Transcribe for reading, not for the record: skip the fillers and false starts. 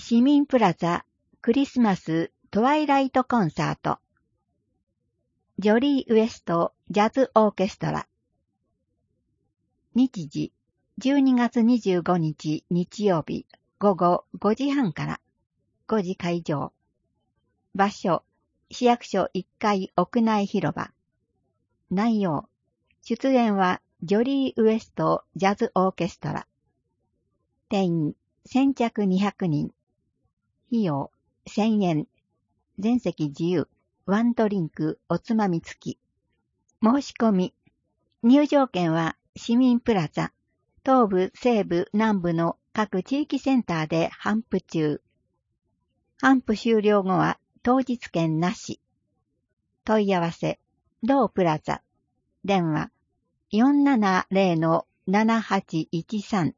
市民プラザクリスマストワイライトコンサート。ジョリー・ウエストジャズオーケストラ。日時12月25日日曜日午後5時半から5時会場。場所市役所1階屋内広場。内容出演はジョリー・ウエストジャズオーケストラ。定員先着200人。費用1000円。全席自由。ワンドリンクおつまみ付き。申し込み。入場券は市民プラザ、東部、西部、南部の各地域センターで頒布中。頒布終了後は当日券なし。問い合わせ、同プラザ。電話、470-7813